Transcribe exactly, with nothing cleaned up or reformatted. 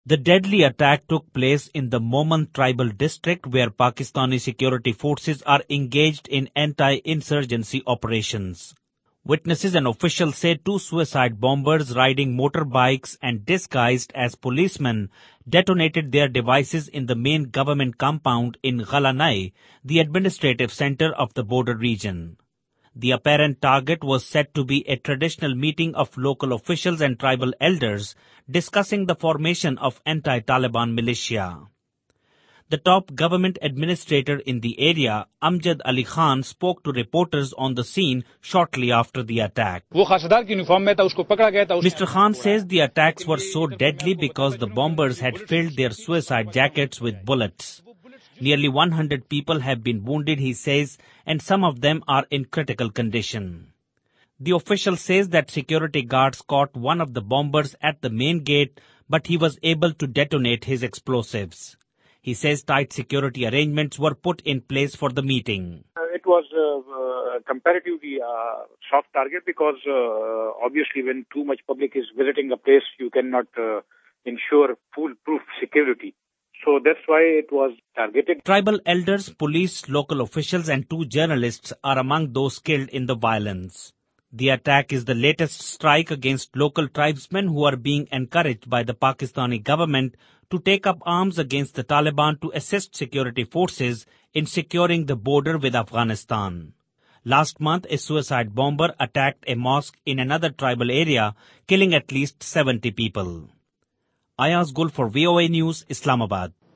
The deadly attack took place in the Momand tribal district where Pakistani security forces are engaged in anti-insurgency operations. Witnesses and officials say two suicide bombers riding motorbikes and disguised as policemen detonated their devices in the main government compound in Ghalanai, the administrative center of the border region. The apparent target was said to be a traditional meeting of local officials and tribal elders discussing the formation of anti-Taliban militia. The top government administrator in the area, Amjad Ali Khan, spoke to reporters on the scene shortly after the attack. Mister Khan says the attacks were so deadly because the bombers had filled their suicide jackets with bullets. Nearly one hundred people have been wounded, he says, and some of them are in critical condition. The official says that security guards caught one of the bombers at the main gate, but he was able to detonate his explosives. He says tight security arrangements were put in place for the meeting. It was uh, uh, comparatively uh, soft target because uh, obviously when too much public is visiting a place, you cannot uh, ensure foolproof security. So that's why it was targeted. Tribal elders, police, local officials and two journalists are among those killed in the violence. The attack is the latest strike against local tribesmen who are being encouraged by the Pakistani government to take up arms against the Taliban to assist security forces in securing the border with Afghanistan. Last month, a suicide bomber attacked a mosque in another tribal area, killing at least seventy people. Ayaz Gul for V O A News, Islamabad.